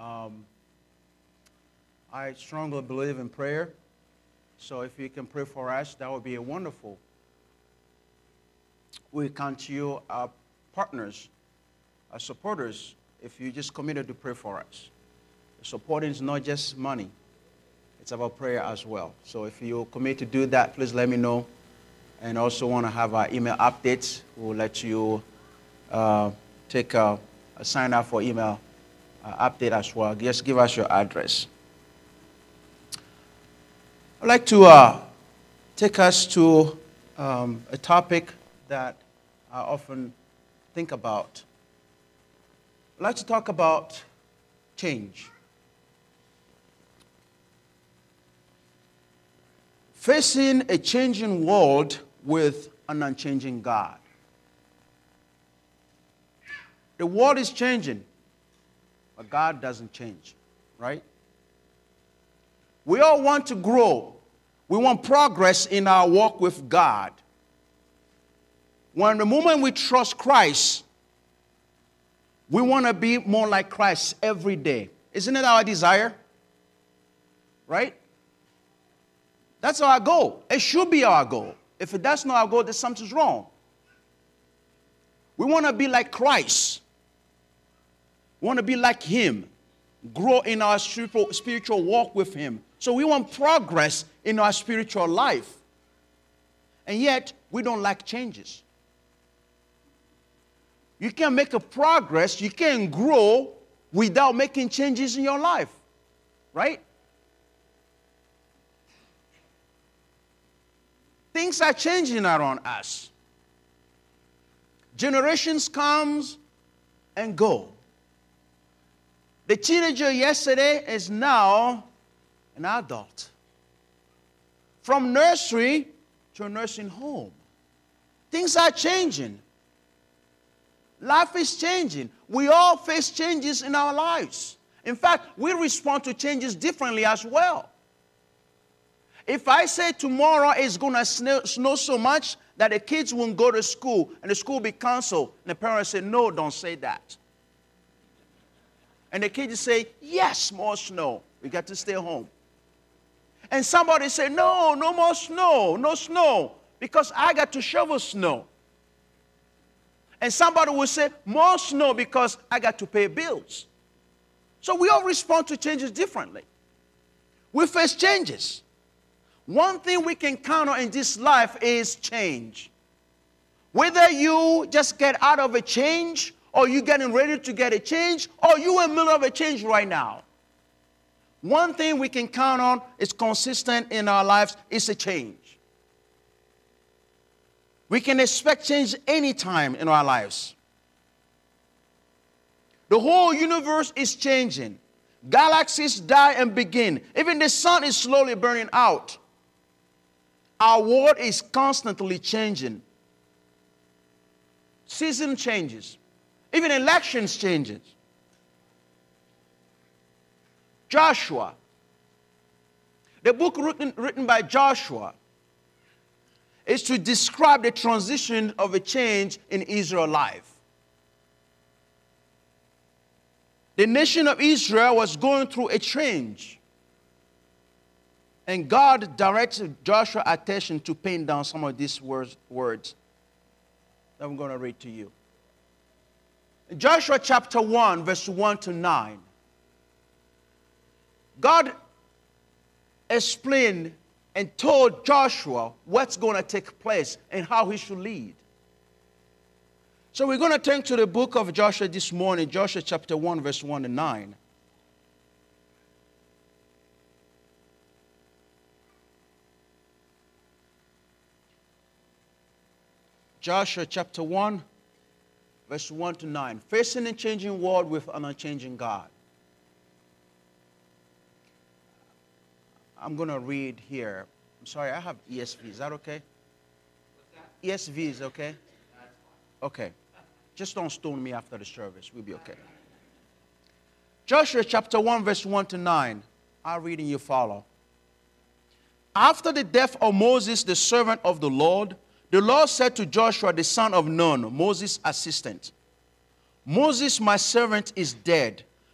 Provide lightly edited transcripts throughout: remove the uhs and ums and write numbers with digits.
I strongly believe in prayer. So if you can pray for us, that would be a wonderful. We count you our partners, our supporters, if you just committed to pray for us. Supporting is not just money. It's about prayer as well. So if you commit to do that, please let me know. And also want to have our email updates. We'll let you take a sign up for email update as well. Just give us your address. I'd like to take us to a topic that I often think about. I'd like to talk about change. Facing a changing world with an unchanging God. The world is changing, but God doesn't change, right? We all want to grow. We want progress in our walk with God. When the moment we trust Christ, we want to be more like Christ every day. Isn't it our desire? Right? That's our goal. It should be our goal. If that's not our goal, then something's wrong. We want to be like Christ. We want to be like Him. Grow in our spiritual walk with Him. So we want progress in our spiritual life. And yet, we don't like changes. You can't make a progress, you can't grow without making changes in your life. Right? Things are changing around us. Generations comes and go. The teenager yesterday is now an adult. From nursery to a nursing home. Things are changing. Life is changing. We all face changes in our lives. In fact, we respond to changes differently as well. If I say tomorrow it's going to snow so much that the kids won't go to school and the school will be canceled, and the parents say, no, don't say that. And the kids say, yes, more snow. We got to stay home. And somebody say, no, no more snow, no snow, because I got to shovel snow. And somebody will say, more snow because I got to pay bills. So we all respond to changes differently. We face changes. One thing we can count on in this life is change. Whether you just get out of a change, or you getting ready to get a change, or you in the middle of a change right now. One thing we can count on is consistent in our lives is a change. We can expect change anytime in our lives. The whole universe is changing. Galaxies die and begin. Even the sun is slowly burning out. Our world is constantly changing. Season changes. Even elections changes. Joshua. The book written by Joshua is to describe the transition of a change in Israel's life. The nation of Israel was going through a change. And God directed Joshua's attention to pen down some of these words that I'm going to read to you. In Joshua chapter 1, verse 1 to 9, God explained and told Joshua what's going to take place and how he should lead. So we're going to turn to the book of Joshua this morning, Joshua chapter 1, verse 1 to 9. Joshua chapter 1, verse 1 to 9. Facing a changing world with an unchanging God. I'm going to read here. I'm sorry, I have ESV. Is that okay? What's that? ESV is okay? Okay. Just don't stone me after the service. We'll be okay. Joshua chapter 1, verse 1 to 9. I'll read and you follow. After the death of Moses, the servant of the Lord said to Joshua, the son of Nun, Moses' assistant, Moses, my servant, is dead.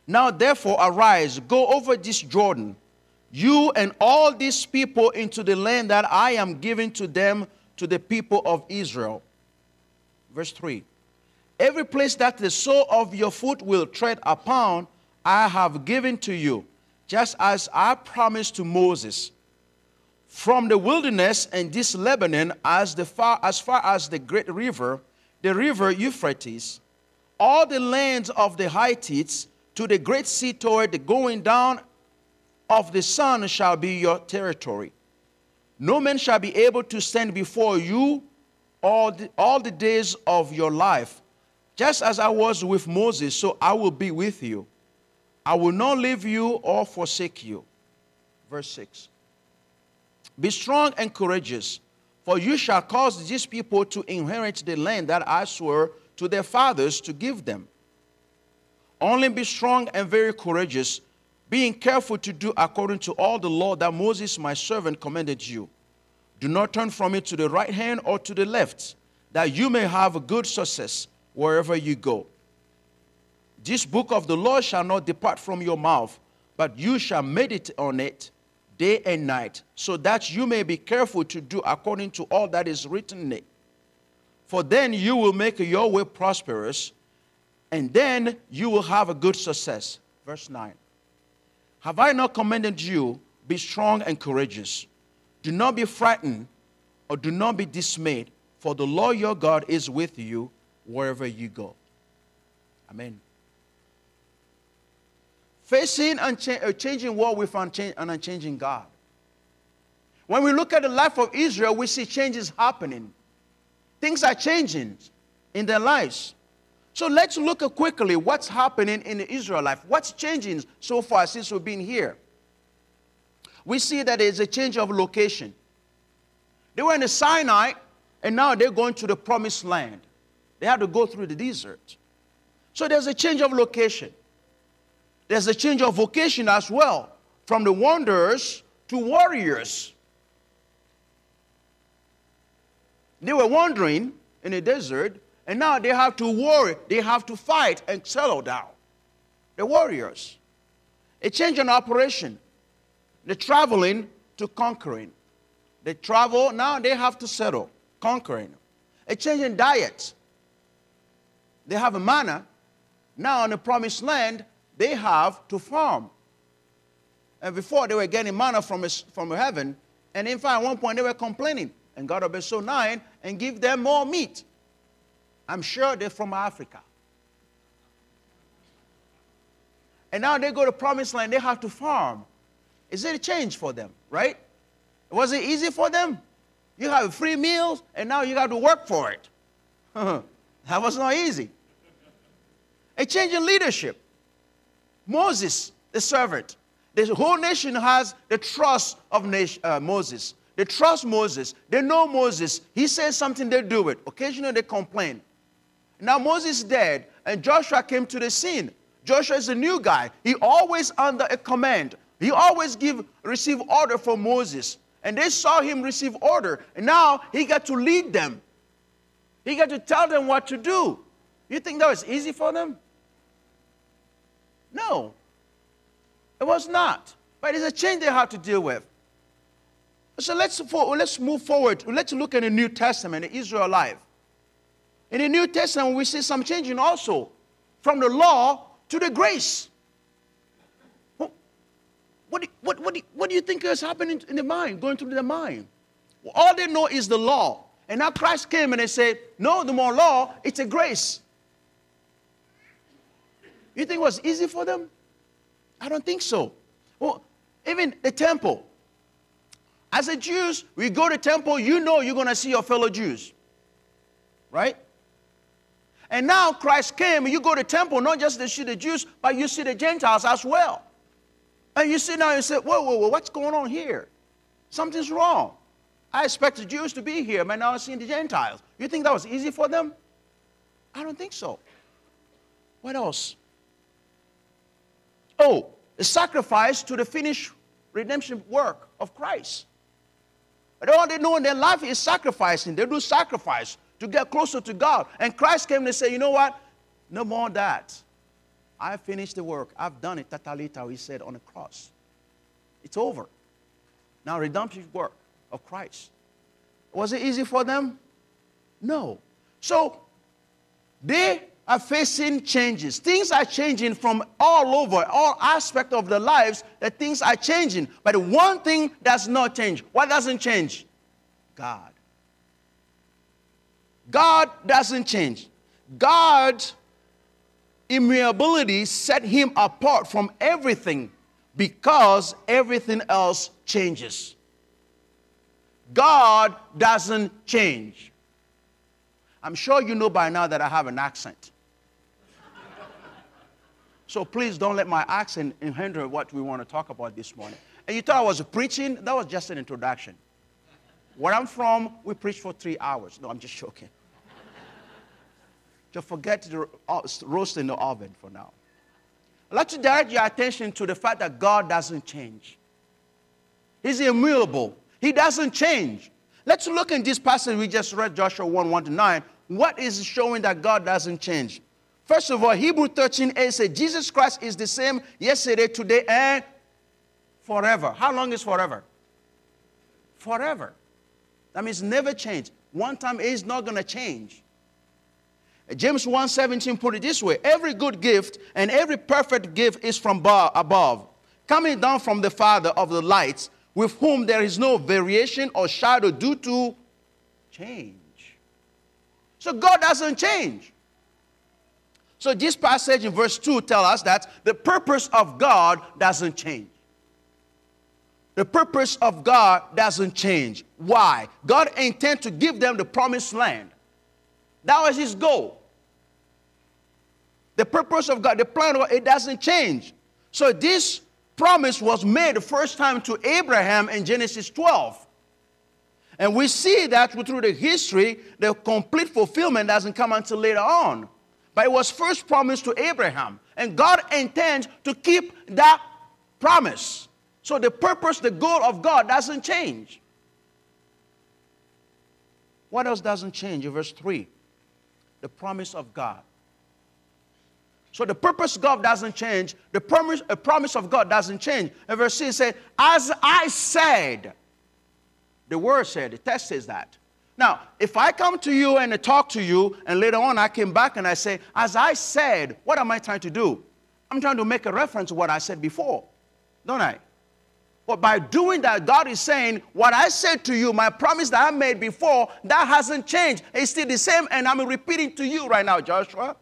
Now therefore arise, go over this Jordan, you and all these people, into the land that I am giving to them, to the people of Israel. Verse 3. Every place that the sole of your foot will tread upon, I have given to you, just as I promised to Moses. From the wilderness and this Lebanon, as far as the great river, the river Euphrates, all the lands of the Hittites, to the great sea toward the going down of the sun shall be your territory. No man shall be able to stand before you all the days of your life. Just as I was with Moses, so I will be with you. I will not leave you or forsake you. Verse 6. Be strong and courageous, for you shall cause these people to inherit the land that I swore to their fathers to give them. Only be strong and very courageous, being careful to do according to all the law that Moses my servant commanded you. Do not turn from it to the right hand or to the left, that you may have good success wherever you go. This book of the law shall not depart from your mouth, but you shall meditate on it day and night, so that you may be careful to do according to all that is written in it. For then you will make your way prosperous, and then you will have a good success. Verse 9. Have I not commanded you, be strong and courageous? Do not be frightened or do not be dismayed, for the Lord your God is with you wherever you go. Amen. Facing a changing world with an unchanging God. When we look at the life of Israel, we see changes happening. Things are changing in their lives. So let's look at quickly what's happening in the Israel life. What's changing so far since we've been here? We see that there's a change of location. They were in the Sinai, and now they're going to the promised land. They had to go through the desert. So there's a change of location. There's a change of vocation as well, from the wanderers to warriors. They were wandering in the desert, and now they have to war, they have to fight and settle down. The warriors. A change in operation. They're traveling to conquering. They travel, now they have to settle, conquering. A change in diet. They have a manna. Now in the promised land, they have to farm. And before they were getting manna from heaven, and in fact at one point they were complaining. And God will be so nice and give them more meat. I'm sure they're from Africa. And now they go to promised land, they have to farm. Is it a change for them, right? Was it easy for them? You have free meals, and now you got to work for it. That was not easy. A change in leadership. Moses, the servant. The whole nation has the trust of Moses. They trust Moses. They know Moses. He says something, they do it. Occasionally they complain. Now Moses is dead, and Joshua came to the scene. Joshua is a new guy. He always under a command. He always receive order from Moses. And they saw him receive order. And now he got to lead them. He got to tell them what to do. You think that was easy for them? No. It was not. But it's a change they have to deal with. So let's move forward. Let's look at the New Testament, the Israel life. In the New Testament, we see some changing also. From the law to the grace. What do you think is happening in the mind, going through the mind? Well, all they know is the law. And now Christ came and they said, no, no more law, it's a grace. You think it was easy for them? I don't think so. Well, even the temple. As a Jews, we go to temple, you know you're going to see your fellow Jews. Right? And now Christ came, and you go to temple, not just to see the Jews, but you see the Gentiles as well. And you sit down and say, whoa, what's going on here? Something's wrong. I expect the Jews to be here, but now I'm seeing the Gentiles. You think that was easy for them? I don't think so. What else? Oh, the sacrifice to the finished redemption work of Christ. And all they know in their life is sacrificing. They do sacrifice to get closer to God. And Christ came to say, you know what? No more of that. I finished the work. I've done it. Tatalita, he said on the cross. It's over. Now, redemptive work of Christ. Was it easy for them? No. So, they are facing changes. Things are changing from all over, all aspects of their lives, that things are changing. But the one thing does not change. What doesn't change? God. God doesn't change. God's immutability set him apart from everything because everything else changes. God doesn't change. I'm sure you know by now that I have an accent. So please don't let my accent hinder what we want to talk about this morning. And you thought I was preaching? That was just an introduction. Where I'm from, we preach for 3 hours. No, I'm just joking. Just forget the roast in the oven for now. I'd like to direct your attention to the fact that God doesn't change. He's immutable. He doesn't change. Let's look in this passage we just read, Joshua 1:1-9. What is showing that God doesn't change? First of all, Hebrews 13:8 says, Jesus Christ is the same yesterday, today, and forever. How long is forever? Forever. That means never change. One time is not going to change. James 1:17 put it this way. Every good gift and every perfect gift is from above, coming down from the Father of the lights, with whom there is no variation or shadow due to change. So God doesn't change. So this passage in verse 2 tells us that the purpose of God doesn't change. The purpose of God doesn't change. Why? God intended to give them the promised land. That was his goal. The purpose of God, the plan of God, it doesn't change. So this promise was made the first time to Abraham in Genesis 12. And we see that through the history, the complete fulfillment doesn't come until later on. But it was first promised to Abraham. And God intends to keep that promise. So the purpose, the goal of God doesn't change. What else doesn't change? In verse 3, the promise of God. So the purpose of God doesn't change. The promise of God doesn't change. And verse 6 says, as I said, the word said, the text says that. Now, if I come to you and I talk to you, and later on I came back and I say, as I said, what am I trying to do? I'm trying to make a reference to what I said before, don't I? But by doing that, God is saying, what I said to you, my promise that I made before, that hasn't changed. It's still the same, and I'm repeating to you right now, Joshua.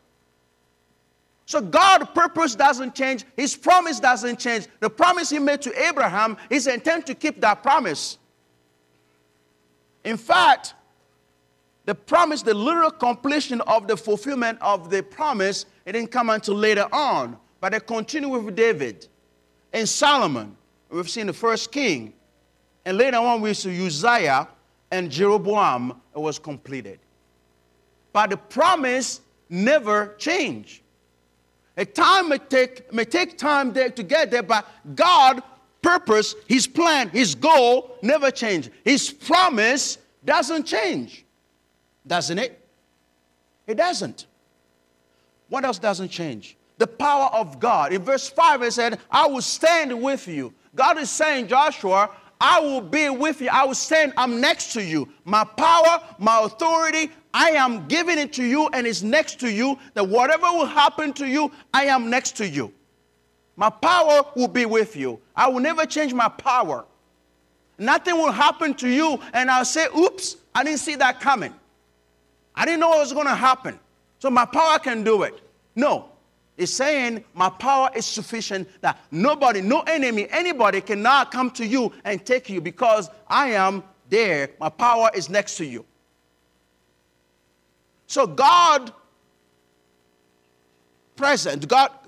So God's purpose doesn't change. His promise doesn't change. The promise he made to Abraham, he's intent to keep that promise. In fact, the promise, the literal completion of the fulfillment of the promise, it didn't come until later on. But they continue with David and Solomon. We've seen the first king. And later on we see Uzziah and Jeroboam. It was completed. But the promise never changed. A time may take time there to get there, but God's purpose, his plan, his goal never change. His promise doesn't change. Doesn't it? It doesn't. What else doesn't change? The power of God. In verse 5 it said, I will stand with you. God is saying, Joshua, I will be with you. I will stand. I'm next to you. My power, my authority, I am giving it to you and it's next to you. That whatever will happen to you, I am next to you. My power will be with you. I will never change my power. Nothing will happen to you and I'll say, oops, I didn't see that coming. I didn't know it was going to happen. So my power can do it. No. It's saying my power is sufficient that nobody, no enemy, anybody cannot come to you and take you because I am there. My power is next to you. So God present,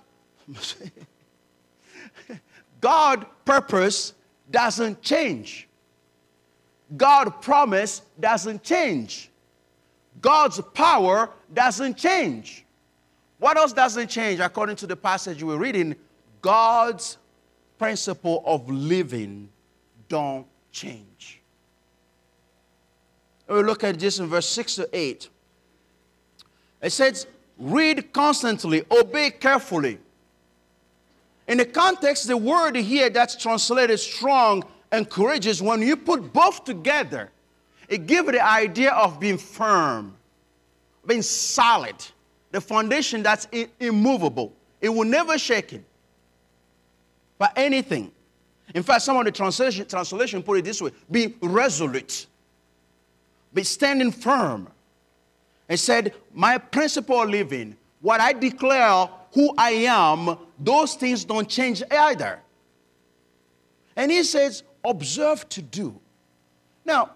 God purpose doesn't change. God promise doesn't change. God's power doesn't change. What else doesn't change according to the passage we're reading? God's principle of living don't change. We look at this in verse 6-8. It says, read constantly, obey carefully. In the context, the word here that's translated strong and courageous, when you put both together, it gives the idea of being firm, being solid, the foundation that's immovable. It will never shake it by anything. In fact, some of the translation put it this way: be resolute, be standing firm. It said, my principle of living, what I declare who I am, those things don't change either. And he says, observe to do. Now,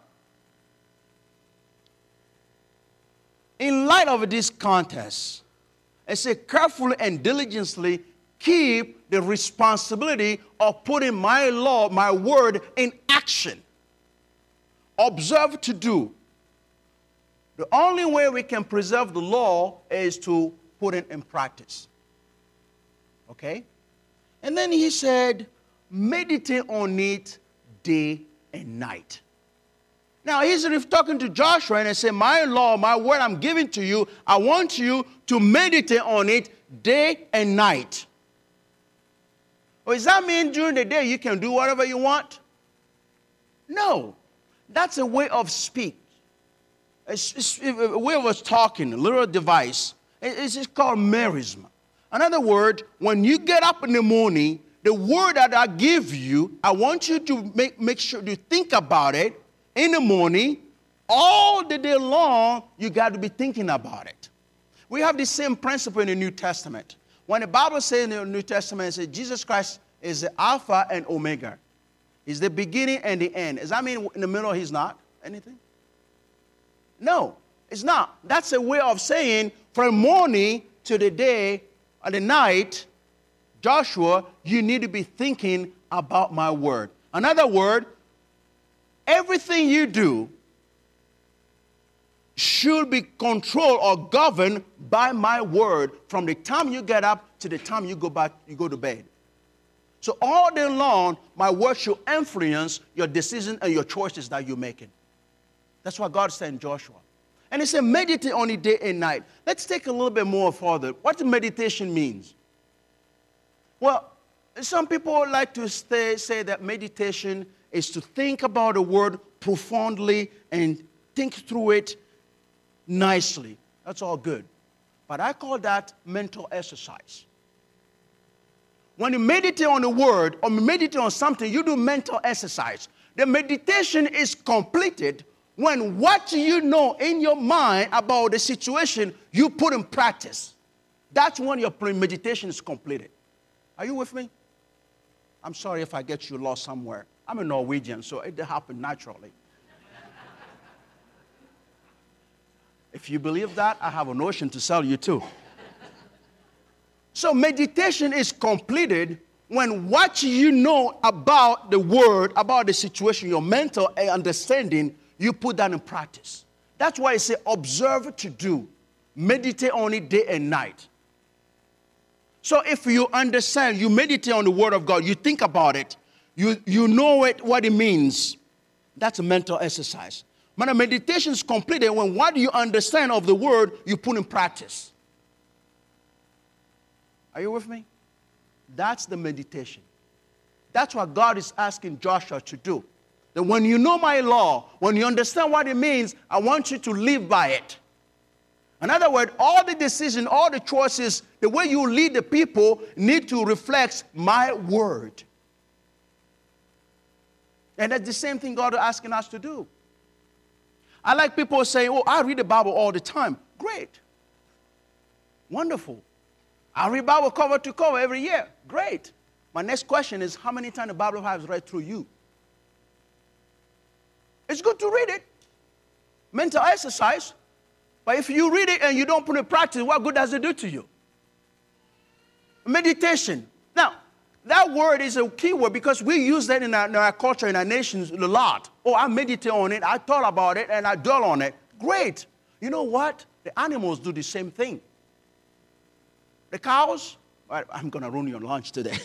in light of this contest, it says, carefully and diligently keep the responsibility of putting my law, my word, in action. Observe to do. The only way we can preserve the law is to put it in practice. Okay? And then he said, meditate on it day and night. Now, he's talking to Joshua and he said, my law, my word I'm giving to you, I want you to meditate on it day and night. Well, does that mean during the day you can do whatever you want? No. That's a way of speak. It's a way of us talking, a little device. It's called merism. In other words, when you get up in the morning, the word that I give you, I want you to make sure to think about it in the morning. All the day long, you got to be thinking about it. We have the same principle in the New Testament. When the Bible says in the New Testament, it says Jesus Christ is the Alpha and Omega. He's the beginning and the end. Does that mean in the middle he's not anything? No, it's not. That's a way of saying from morning to the day or the night, Joshua, you need to be thinking about my word. Another word, everything you do should be controlled or governed by my word from the time you get up to the time you go to bed. So all day long, my word should influence your decision and your choices that you're making. That's what God said in Joshua. And he said, meditate on it day and night. Let's take a little bit more further. What meditation means? Well, some people like to say that meditation is to think about the word profoundly and think through it nicely. That's all good. But I call that mental exercise. When you meditate on the word or meditate on something, you do mental exercise. The meditation is completed when what you know in your mind about the situation, you put in practice. That's when your meditation is completed. Are you with me? I'm sorry if I get you lost somewhere. I'm a Norwegian, so it happened naturally. If you believe that, I have a notion to sell you too. So meditation is completed when what you know about the word, about the situation, your mental understanding, you put that in practice. That's why I say observe to do. Meditate on it day and night. So if you understand, you meditate on the word of God, you think about it, you know what it means. That's a mental exercise. When a meditation is completed, when what you understand of the word, you put in practice. Are you with me? That's the meditation. That's what God is asking Joshua to do. That when you know my law, when you understand what it means, I want you to live by it. In other words, all the decisions, all the choices, the way you lead the people need to reflect my word. And that's the same thing God is asking us to do. I like people saying, oh, I read the Bible all the time. Great. Wonderful. I read the Bible cover to cover every year. Great. My next question is, how many times the Bible has read through you? It's good to read it. Mental exercise. But if you read it and you don't put it in practice, what good does it do to you? Meditation. Now, that word is a key word because we use that in our culture, in our nations a lot. Oh, I meditate on it, I thought about it, and I dwell on it. Great. You know what? The animals do the same thing. The cows, I'm going to ruin your lunch today.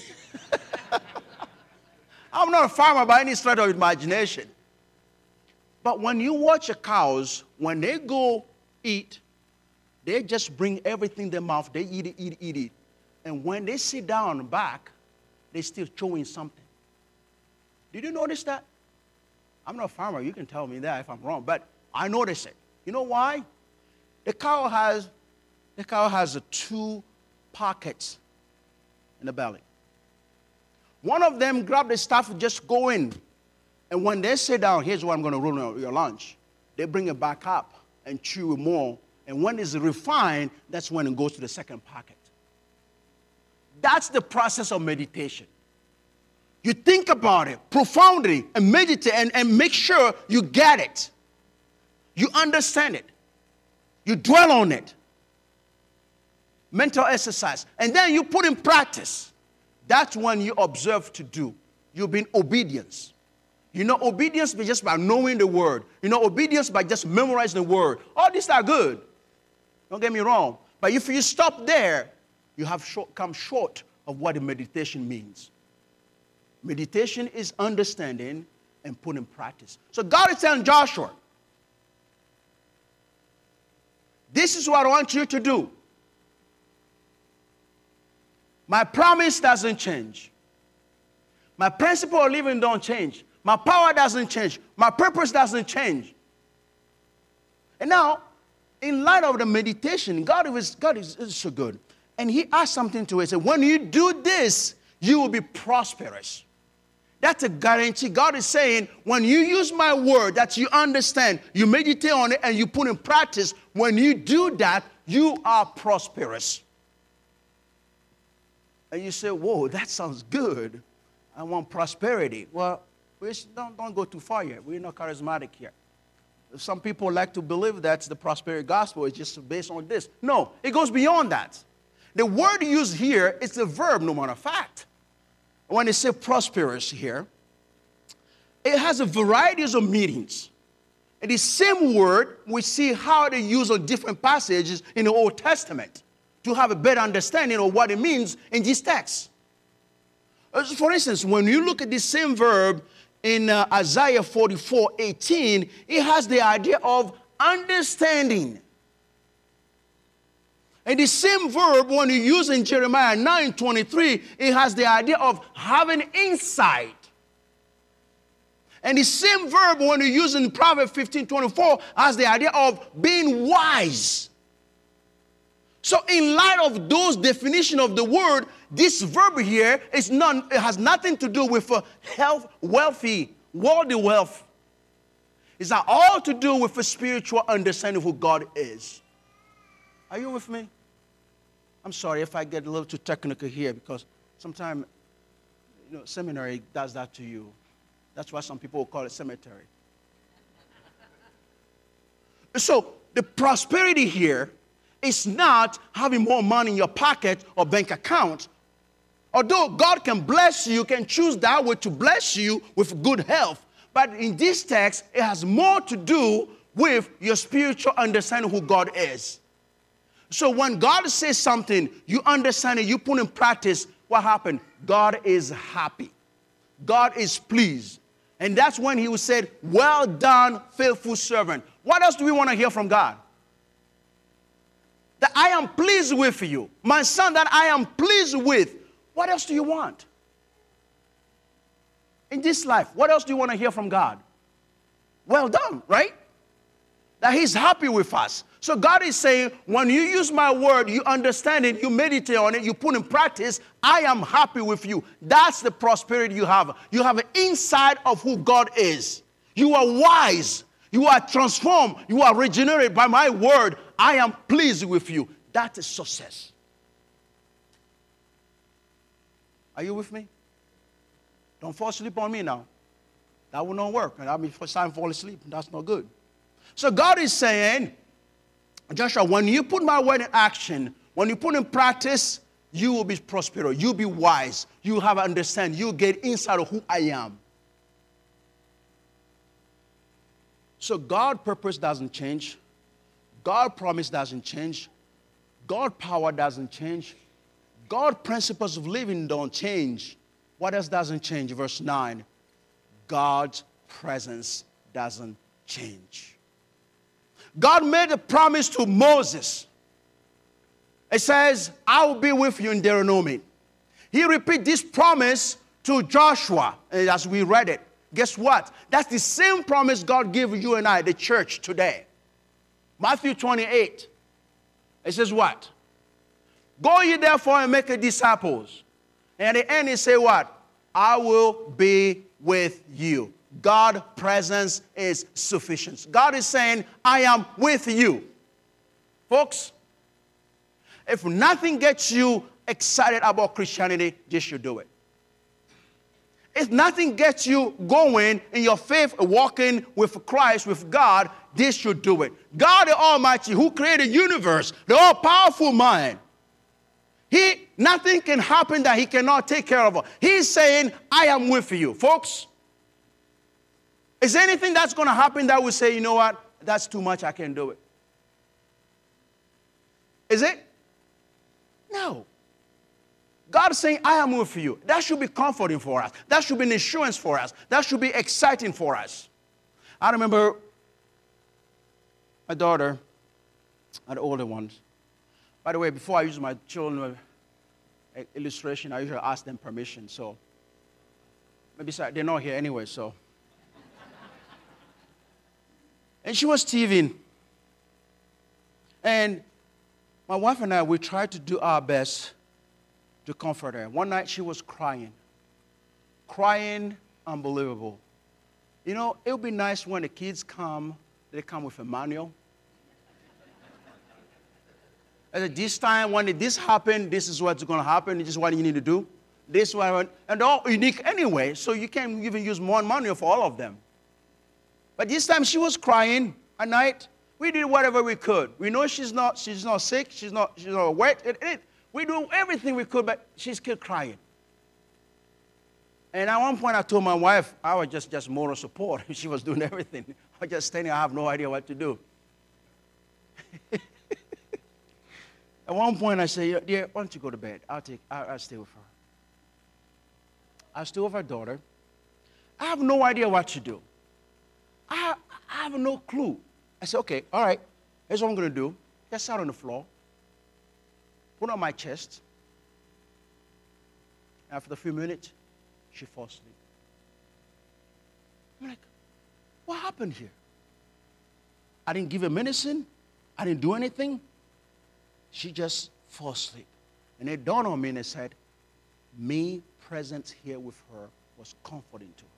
I'm not a farmer by any stretch of imagination. But when you watch the cows, when they go eat, they just bring everything in their mouth. They eat it. And when they sit down back, they're still chewing something. Did you notice that? I'm not a farmer. You can tell me that if I'm wrong, but I notice it. You know why? The cow has 2 pockets in the belly. One of them grab the stuff and just go in. And when they sit down, here's what I'm going to ruin your lunch. They bring it back up and chew it more. And when it's refined, that's when it goes to the second pocket. That's the process of meditation. You think about it profoundly and meditate and make sure you get it. You understand it. You dwell on it. Mental exercise. And then you put in practice. That's when you observe to do. You be in obedience. You know obedience by just by knowing the word. You know obedience by just memorizing the word. All these are good. Don't get me wrong. But if you stop there, you have come short of what the meditation means. Meditation is understanding and putting in practice. So God is telling Joshua, this is what I want you to do. My promise doesn't change. My principle of living don't change. My power doesn't change. My purpose doesn't change. And now, in light of the meditation, God is so good. And he asked something to it. He said, when you do this, you will be prosperous. That's a guarantee. God is saying, when you use my word that you understand, you meditate on it, and you put in practice, when you do that, you are prosperous. And you say, whoa, that sounds good. I want prosperity. Well, don't go too far yet. We're not charismatic here. Some people like to believe that's the prosperity gospel. It's just based on this. No, it goes beyond that. The word used here is a verb, no matter of fact. When they say prosperous here, it has a variety of meanings. And the same word, we see how they use on different passages in the Old Testament to have a better understanding of what it means in this text. For instance, when you look at the same verb in Isaiah 44:18, it has the idea of understanding. And the same verb, when you use in Jeremiah 9:23, it has the idea of having insight. And the same verb, when you use in Proverbs 15:24, has the idea of being wise. So in light of those definitions of the word, this verb here it has nothing to do with health, wealthy, worldly wealth. It's all to do with a spiritual understanding of who God is. Are you with me? I'm sorry if I get a little too technical here because sometimes, seminary does that to you. That's why some people call it cemetery. So the prosperity here is not having more money in your pocket or bank account. Although God can bless you, can choose that way to bless you with good health. But in this text, it has more to do with your spiritual understanding of who God is. So when God says something, you understand it, you put in practice, what happened? God is happy. God is pleased. And that's when he will say, well done, faithful servant. What else do we want to hear from God? That I am pleased with you. My son, that I am pleased with. What else do you want? In this life, what else do you want to hear from God? Well done, right? That he's happy with us. So God is saying, when you use my word, you understand it, you meditate on it, you put in practice, I am happy with you. That's the prosperity you have. You have an insight of who God is. You are wise. You are transformed. You are regenerated by my word. I am pleased with you. That is success. Are you with me? Don't fall asleep on me now. That will not work. And I'll be first time fall asleep. That's not good. So God is saying, Joshua, when you put my word in action, when you put in practice, you will be prosperous. You'll be wise. You have understand. You'll get insight of who I am. So God's purpose doesn't change. God's promise doesn't change. God's power doesn't change. God's principles of living don't change. What else doesn't change? Verse 9. God's presence doesn't change. God made a promise to Moses. It says, I will be with you in Deuteronomy. He repeat this promise to Joshua as we read it. Guess what? That's the same promise God gave you and I, the church, today. Matthew 28. It says what? Go ye therefore and make disciples. And at the end, he say what? I will be with you. God's presence is sufficient. God is saying, I am with you. Folks, if nothing gets you excited about Christianity, this should do it. If nothing gets you going in your faith, walking with Christ, with God, this should do it. God the Almighty, who created the universe, the all-powerful mind, nothing can happen that he cannot take care of. He's saying, I am with you. Folks, is there anything that's going to happen that will say, you know what, that's too much, I can't do it? Is it? No. God is saying, I am with you. That should be comforting for us. That should be an assurance for us. That should be exciting for us. I remember my daughter, and the older ones. By the way, before I use my children illustration, I usually ask them permission. So maybe they're not here anyway, so. And she was teething. And my wife and I, we tried to do our best to comfort her. One night she was crying. Crying, unbelievable. You know, it would be nice when the kids come, they come with a manual. At this time, when this happened, this is what's going to happen. This is what you need to do. This one, and they're all unique anyway, so you can't even use one manual for all of them. But this time she was crying at night. We did whatever we could. We know she's not sick, she's not wet. We do everything we could, but she's still crying. And at one point I told my wife, I was just moral support. She was doing everything. I was just standing, I have no idea what to do. At one point I said, dear, why don't you go to bed? I'll stay with her. I'll stay with her daughter. I have no idea what to do. I have no clue. I said, okay, all right, here's what I'm going to do. Just sit on the floor, put on my chest. After a few minutes, she falls asleep. I'm like, what happened here? I didn't give her medicine. I didn't do anything. She just fell asleep. And it dawned on me and it said, me present here with her was comforting to her.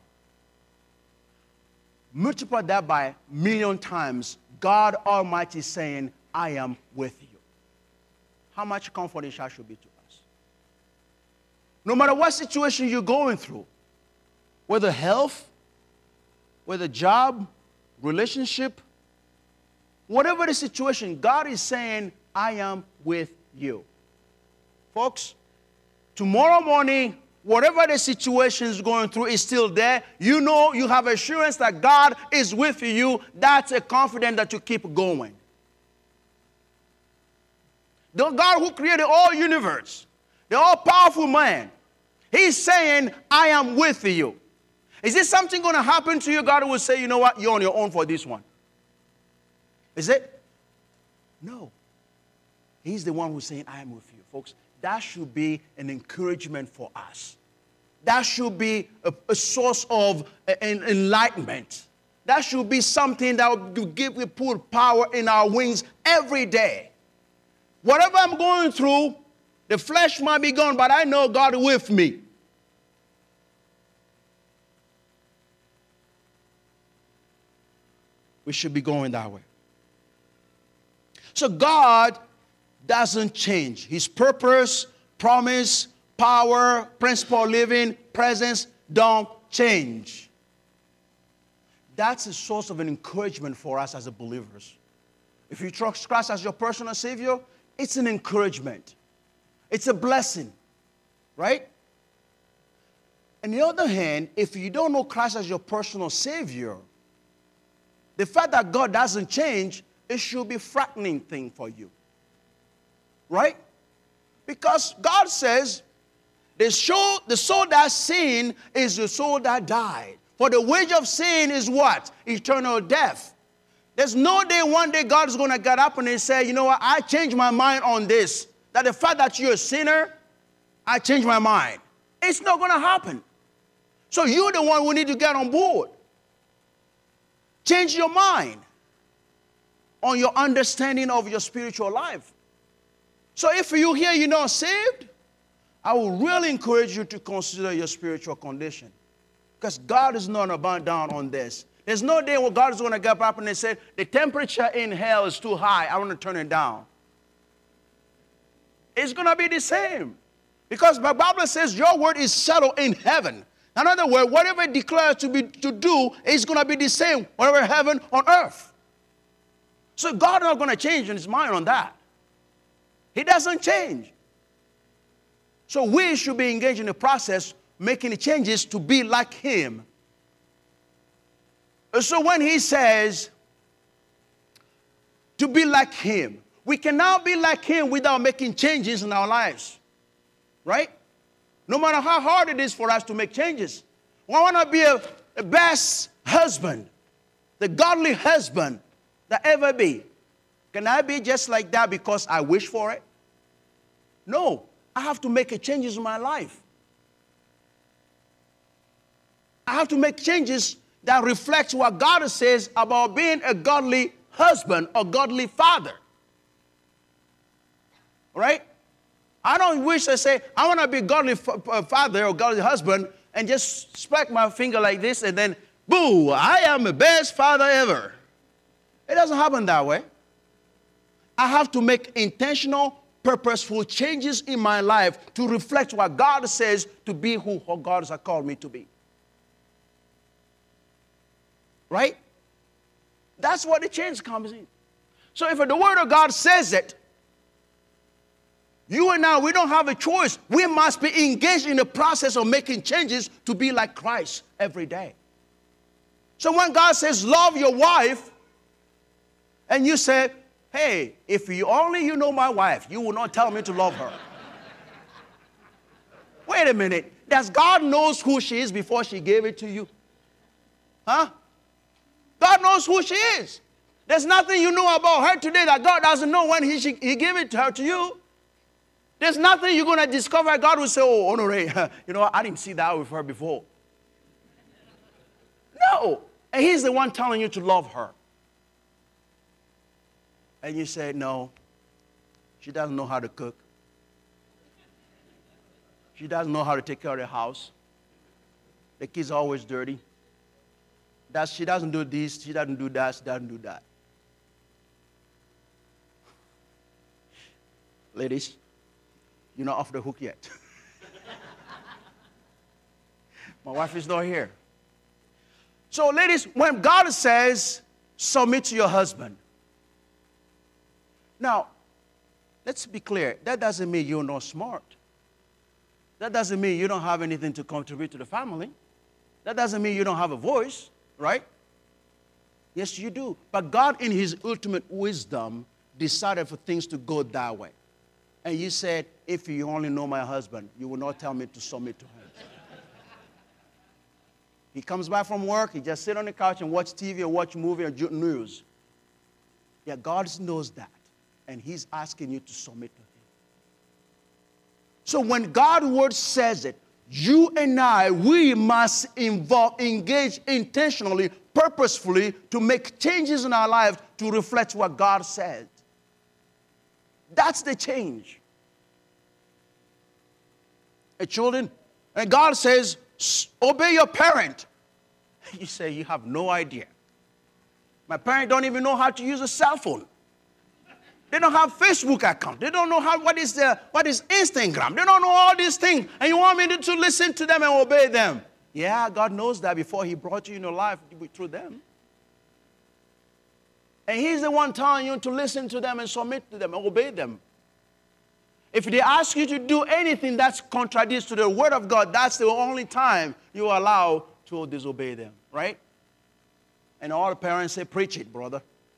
Multiply that by a million times, God Almighty is saying, I am with you. How much comforting shall should be to us? No matter what situation you're going through, whether health, whether job, relationship, whatever the situation, God is saying, I am with you. Folks, tomorrow morning, whatever the situation is going through is still there. You know, you have assurance that God is with you. That's a confidence that you keep going. The God who created all universe, the all-powerful man, he's saying, I am with you. Is this something going to happen to you? God will say, you know what, you're on your own for this one. Is it? No. He's the one who's saying, I am with you. Folks, that should be an encouragement for us. That should be a source of enlightenment. That should be something that will put power in our wings every day. Whatever I'm going through, the flesh might be gone, but I know God is with me. We should be going that way. So God doesn't change. His purpose, promise, power, principle of living, presence don't change. That's a source of an encouragement for us as believers. If you trust Christ as your personal Savior, it's an encouragement. It's a blessing, right? On the other hand, if you don't know Christ as your personal Savior, the fact that God doesn't change, it should be a frightening thing for you. Right? Because God says, the soul that sinned is the soul that died. For the wage of sin is what? Eternal death. There's no day, one day, God is going to get up and say, you know what, I changed my mind on this. That the fact that you're a sinner, I change my mind. It's not going to happen. So you're the one who need to get on board. Change your mind on your understanding of your spiritual life. So if you hear you're not saved, I will really encourage you to consider your spiritual condition. Because God is not about down on this. There's no day where God is going to get up and say, the temperature in hell is too high. I want to turn it down. It's going to be the same. Because the Bible says your word is settled in heaven. In other words, whatever it declares to do is going to be the same, whatever heaven on earth. So God is not going to change his mind on that. He doesn't change. So we should be engaged in the process, making the changes to be like him. So when he says to be like him, we cannot be like him without making changes in our lives. Right? No matter how hard it is for us to make changes. We want to be a best husband, the godly husband that ever be. Can I be just like that because I wish for it? No. I have to make changes in my life. I have to make changes that reflect what God says about being a godly husband or godly father. Right? I don't wish to say, I want to be a godly father or godly husband and just smack my finger like this and then, boo, I am the best father ever. It doesn't happen that way. I have to make intentional, purposeful changes in my life to reflect what God says to be who God has called me to be. Right? That's what the change comes in. So if the Word of God says it, you and I, we don't have a choice. We must be engaged in the process of making changes to be like Christ every day. So when God says, love your wife, and you say, hey, if you only you know my wife, you will not tell me to love her. Wait a minute. Does God knows who she is before she gave it to you? Huh? God knows who she is. There's nothing you know about her today that God doesn't know when he gave it to her to you. There's nothing you're going to discover. God will say, oh, Honore, you know, I didn't see that with her before. No. And he's the one telling you to love her. And you say, no, she doesn't know how to cook. She doesn't know how to take care of the house. The kids are always dirty. She doesn't do this, she doesn't do that, she doesn't do that. Ladies, you're not off the hook yet. My wife is not here. So, ladies, when God says, submit to your husband. Now, let's be clear. That doesn't mean you're not smart. That doesn't mean you don't have anything to contribute to the family. That doesn't mean you don't have a voice, right? Yes, you do. But God, in his ultimate wisdom, decided for things to go that way. And you said, if you only know my husband, you will not tell me to submit to him. He comes back from work, he just sit on the couch and watch TV or watch movie or news. Yeah, God knows that. And he's asking you to submit to him. So when God's word says it, you and I, we must engage intentionally, purposefully to make changes in our lives to reflect what God said. That's the change. Hey, children, and God says, obey your parent. You say, you have no idea. My parents don't even know how to use a cell phone. They don't have Facebook account. They don't know what is Instagram. They don't know all these things. And you want me to listen to them and obey them. Yeah, God knows that before he brought you in your life through them. And he's the one telling you to listen to them and submit to them and obey them. If they ask you to do anything that contradicts to the word of God, that's the only time you are allowed to disobey them, right? And all the parents say, preach it, brother.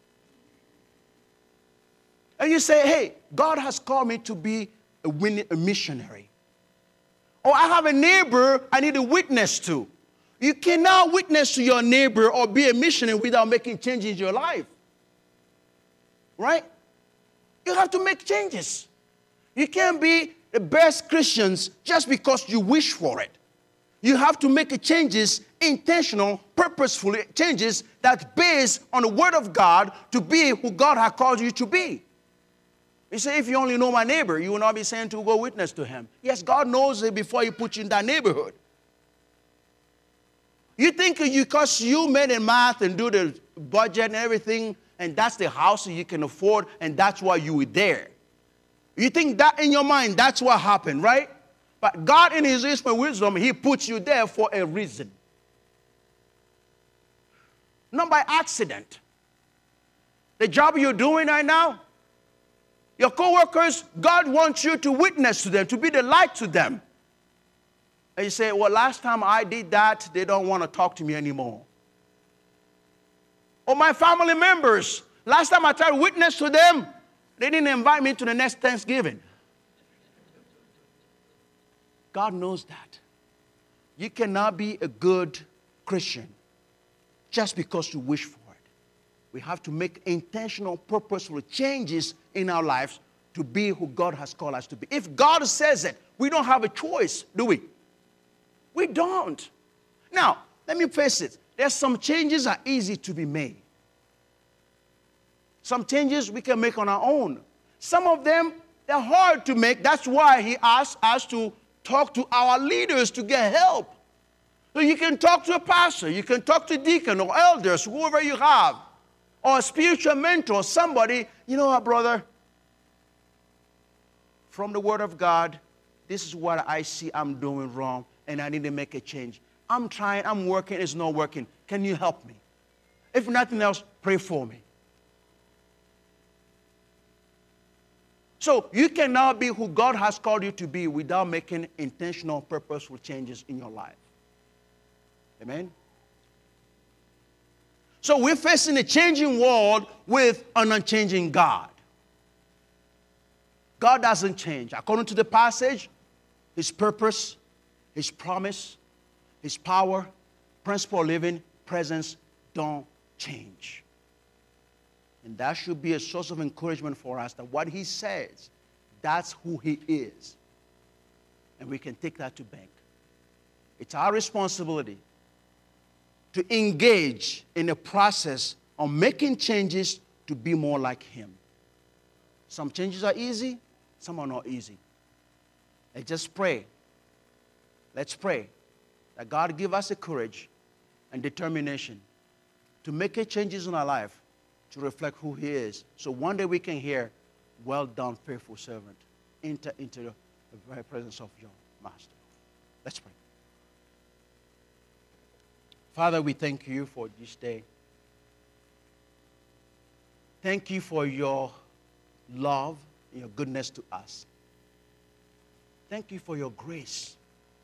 And you say, hey, God has called me to be a missionary. Or I have a neighbor I need to witness to. You cannot witness to your neighbor or be a missionary without making changes in your life. Right? You have to make changes. You can't be the best Christians just because you wish for it. You have to make changes, intentional, purposeful changes that's based on the Word of God to be who God has called you to be. You say, if you only know my neighbor, you will not be sent to go witness to him. Yes, God knows it before he puts you in that neighborhood. You think because you made a math and do the budget and everything, and that's the house you can afford, and that's why you were there. You think that in your mind, that's what happened, right? But God, in his infinite wisdom, he puts you there for a reason. Not by accident. The job you're doing right now, your co-workers, God wants you to witness to them, to be the light to them. And you say, well, last time I did that, they don't want to talk to me anymore. Or my family members, last time I tried to witness to them, they didn't invite me to the next Thanksgiving. God knows that. You cannot be a good Christian just because you wish for it. We have to make intentional, purposeful changes in our lives to be who God has called us to be. If God says it, we don't have a choice, do we? We don't. Now, let me face it. There's some changes that are easy to be made. Some changes we can make on our own. Some of them, they're hard to make. That's why he asked us to talk to our leaders to get help. So you can talk to a pastor, you can talk to deacon or elders, whoever you have, or a spiritual mentor, somebody, you know what, brother? From the Word of God, this is what I see I'm doing wrong, and I need to make a change. I'm trying, I'm working, it's not working. Can you help me? If nothing else, pray for me. So you cannot be who God has called you to be without making intentional, purposeful changes in your life. Amen? So we're facing a changing world with an unchanging God. God doesn't change. According to the passage, his purpose, his promise, his power, principle of living, presence don't change. And that should be a source of encouragement for us that what he says, that's who he is. And we can take that to bank. It's our responsibility to engage in the process of making changes to be more like him. Some changes are easy, some are not easy. Let's just pray. Let's pray that God give us the courage and determination to make changes in our life to reflect who he is. So one day we can hear, well done, faithful servant. Enter into the very presence of your master. Let's pray. Father, we thank you for this day. Thank you for your love and your goodness to us. Thank you for your grace.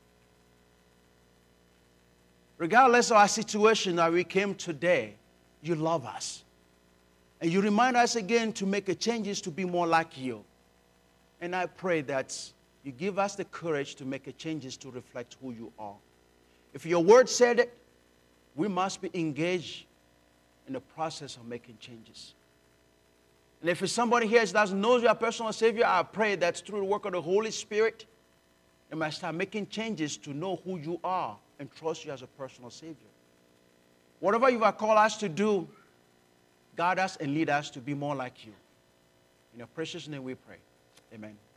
Regardless of our situation that we came today, you love us. And you remind us again to make changes to be more like you. And I pray that you give us the courage to make changes to reflect who you are. If your word said it, we must be engaged in the process of making changes. And if somebody here that doesn't know your personal Savior, I pray that through the work of the Holy Spirit, they might start making changes to know who you are and trust you as a personal Savior. Whatever you have called us to do, guide us and lead us to be more like you. In your precious name we pray. Amen.